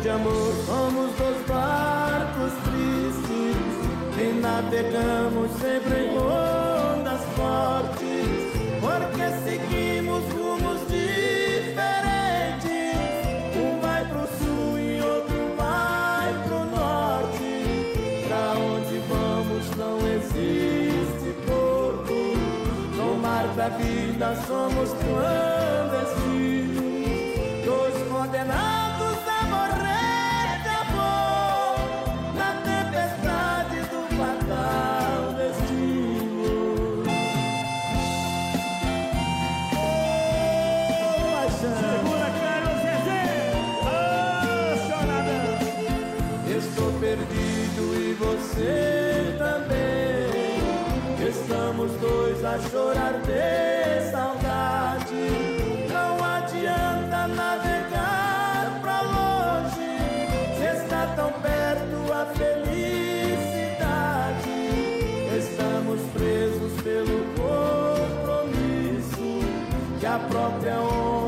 de amor somos dois barcos tristes e navegamos sempre em ondas fortes, porque seguimos rumos diferentes. Um vai pro sul e outro vai pro norte. Pra onde vamos não existe porto. No mar da vida somos clandestinos, dois condenados a morrer de amor na tempestade do fatal destino. Segura, Carlos Zezé! Oh, choradão! Estou perdido e você também. Estamos dois a chorar de saudade. Não adianta navegar pra longe, se está tão perto a felicidade. Estamos presos pelo compromisso que a própria onda